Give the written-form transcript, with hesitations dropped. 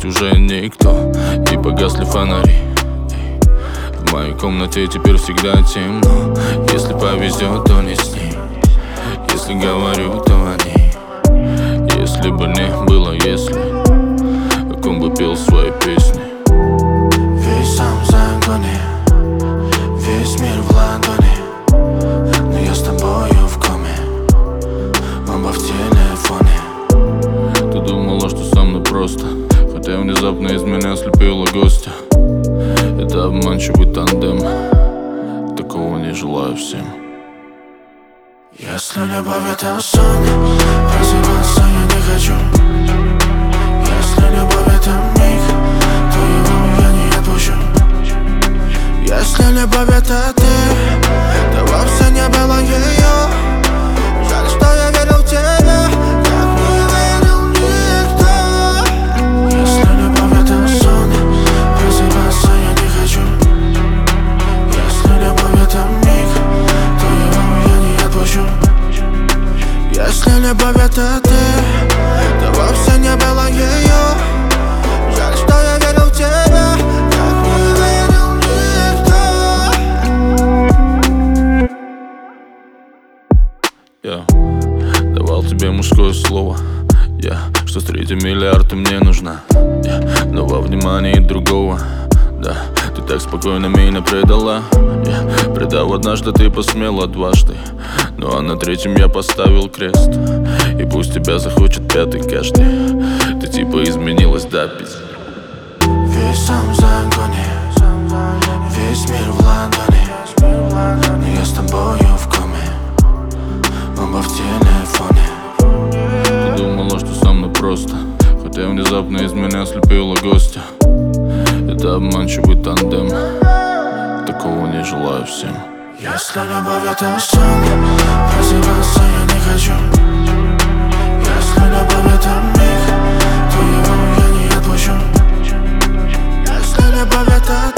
быть уже никто, и погасли фонари. В моей комнате теперь всегда темно. Если повезет, то не с ней. Если говорю, то о ней. Если бы не было, если как он бы пел свои песни. Весь сам в загоне, весь мир в ладони, но я с тобою в коме, оба в телефоне. Ты думала, что со мной просто, хотя внезапно из меня слепила гостя. Это обманчивый тандем, такого не желаю всем. Если любовь это сон, просыпаться я не хочу. Если любовь это миг, то его я не отпущу. Если любовь это ты, то вовсе не было ее. Жаль, что я верил в тебя, как не верил никто. Если любовь это сон, просыпаться я не хочу. Если любовь это миг, то его я не отпущу. Если любовь это ты, то вовсе не было ее. Жаль, что я верил в тебя, как не верил никто. Я давал тебе мужское слово, что с 3 миллиарда мне нужна, но во внимании другого. Да, ты так спокойно меня предала. Предал однажды, ты посмела дважды, ну а на 3-м я поставил крест. И пусть тебя захочет 5-й каждый, ты типа изменилась до пизды. Весь сам в загоне, весь мир в ладони, но я с тобою в коме, оба в телефоне. Ты думала, что со мной просто, хотя внезапно из меня слепила гостя. Это обманчивый тандем, такого не желаю всем. Если любовь это сон, просыпаться я не хочу. Если любовь это миг, то его я не отпущу. Если любовь это